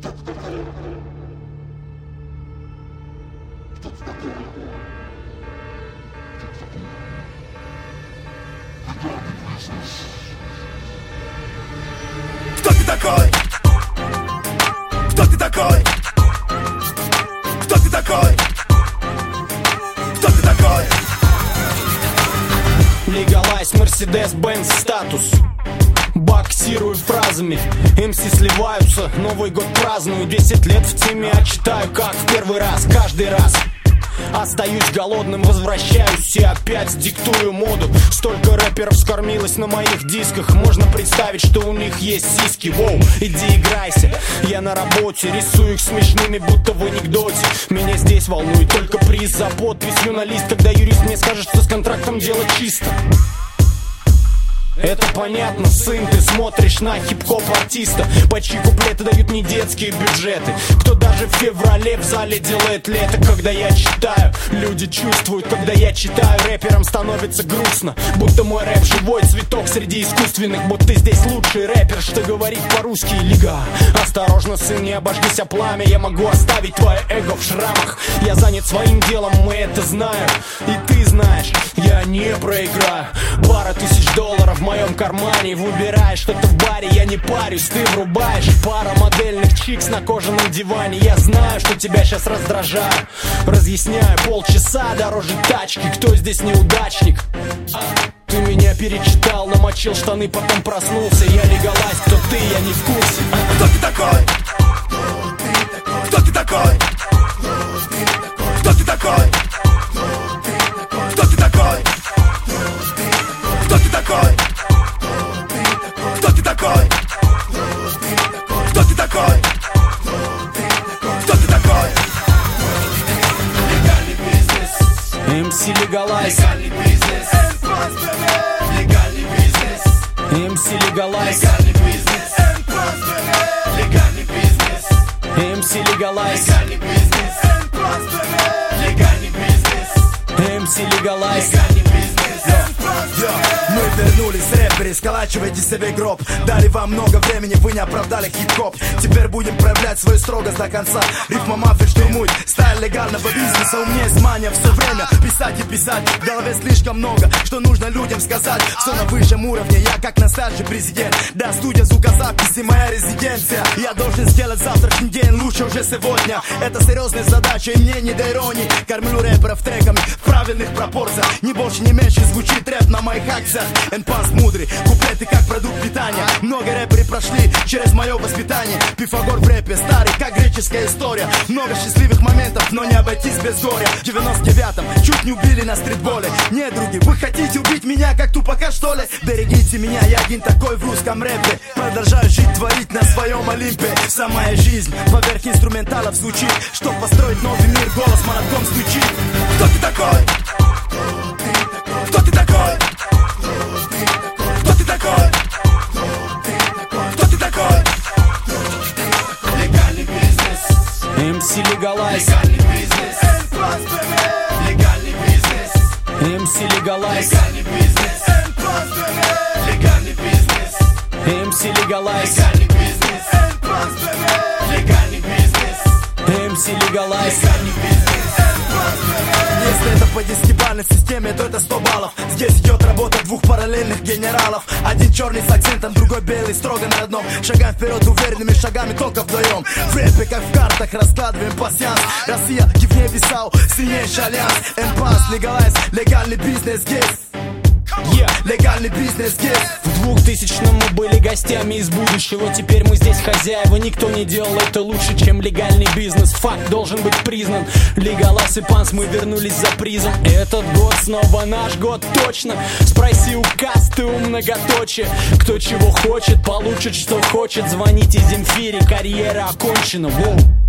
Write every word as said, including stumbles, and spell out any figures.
Кто ты такой? Кто ты такой? Кто ты такой? Кто ты такой? Legalize, Mercedes-Benz статус. Боксирую фразами, эм си сливаются, Новый год праздную, десять лет в теме, а читаю как в первый раз, каждый раз. Остаюсь голодным, возвращаюсь и опять диктую моду. Столько рэперов скормилось на моих дисках, можно представить, что у них есть сиськи. Воу, иди играйся, я на работе, рисую их смешными, будто в анекдоте. Меня здесь волнует только приз за подписью на лист, когда юрист мне скажет, что с контрактом дело чисто. Это понятно, сын, ты смотришь на хип-хоп артиста, по чьи куплеты дают не детские бюджеты. Кто даже в феврале в зале делает лето. Когда я читаю, люди чувствуют. Когда я читаю, рэперам становится грустно, будто мой рэп живой цветок среди искусственных. Будто здесь лучший рэпер, что говорит по-русски. Лига, осторожно, сын, не обожгись о пламя. Я могу оставить твое эго в шрамах. Я занят своим делом, мы это знаем. И ты знаешь, я не проиграю. Пара тысяч долларов в моем кармане. Выбираешь что-то в баре, я не парюсь, ты врубаешь. Пара модельных чикс на кожаном диване. Я знаю, что тебя сейчас раздражаю. Разъясняю полчаса дороже тачки. Кто здесь неудачник? Ты меня перечитал, намочил штаны, потом проснулся. Я легалайз, кто ты, я не в курсе. Кто ты такой? Кто ты такой? Кто ты такой? Кто ты такой? Кто ты такой? Кто ты такой? Кто ты такой? Кто ты такой? Легальный бизнес. эм си Legalize. Легальный бизнес. Легальный бизнес. эм си Legalize. Легальный бизнес. Легальный бизнес. эм си Legalize. Легальный бизнес. Легальный бизнес. эм си Legalize. Легальный бизнес. Мы вернулись, рэперы, сколачивайте себе гроб. Дали вам много времени, вы не оправдали хип-хоп. Теперь будем проявлять свою строгость до конца. Рифма мафия штурмует стайл легального бизнеса. У меня есть мания все время писать и писать. В голове слишком много, что нужно людям сказать. Все на высшем уровне, я как настоящий президент. Да, студия звукозаписи, моя резиденция. Я должен сделать завтрашний день лучше уже сегодня. Это серьезная задача, и мне не до иронии. Кормлю рэперов треками в правильных пропорциях. Ни больше, ни меньше звучит рэп на моих акциях. Энпанс мудрый, куплеты как продукт питания. Много рэперы прошли через мое воспитание. Пифагор в рэпе старый, как греческая история. Много счастливых моментов, но не обойтись без горя. В девяносто девятом чуть не убили на стритболе. Недруги, вы хотите убить меня, как тупака, что ли? Берегите меня, я один такой в русском рэпе. Продолжаю жить, творить на своем Олимпе. Вся моя жизнь поверх инструменталов звучит. Чтоб построить новый мир, голос молотком стучит. Кто ты такой? Кто ты такой? Кто ты такой? Кто ты такой? Легальный бизнес. эм си Legalize. Легальный бизнес. Легальный бизнес. эм си Legalize. Легальный бизнес. Легальный бизнес. эм си Legalize. Легальный бизнес. Легальный бизнес. эм си Legalize. Легальный бизнес. Если это по десятибалльной системе, то это сто баллов. Здесь идет работа двух параллельных генералов. Один черный с акцентом, другой белый, строго на одном. Шагаем вперед уверенными шагами, только вдвоем. В рэпе, как в картах, раскладываем пассианс. Россия, гивне висал, сильнейший альянс. Энпанс, Legalize, легальный бизнес, yes. Yeah, легальный бизнес, yes. В двухтысячном мы были гостями из будущего. Теперь мы здесь хозяева. Никто не делал это лучше, чем легальный бизнес. Факт должен быть признан. Legalize и Панс, мы вернулись за призом. Этот год снова наш год, точно. Спроси у касты, у многоточия. Кто чего хочет, получит, что хочет. Звоните Земфире, карьера окончена. Воу.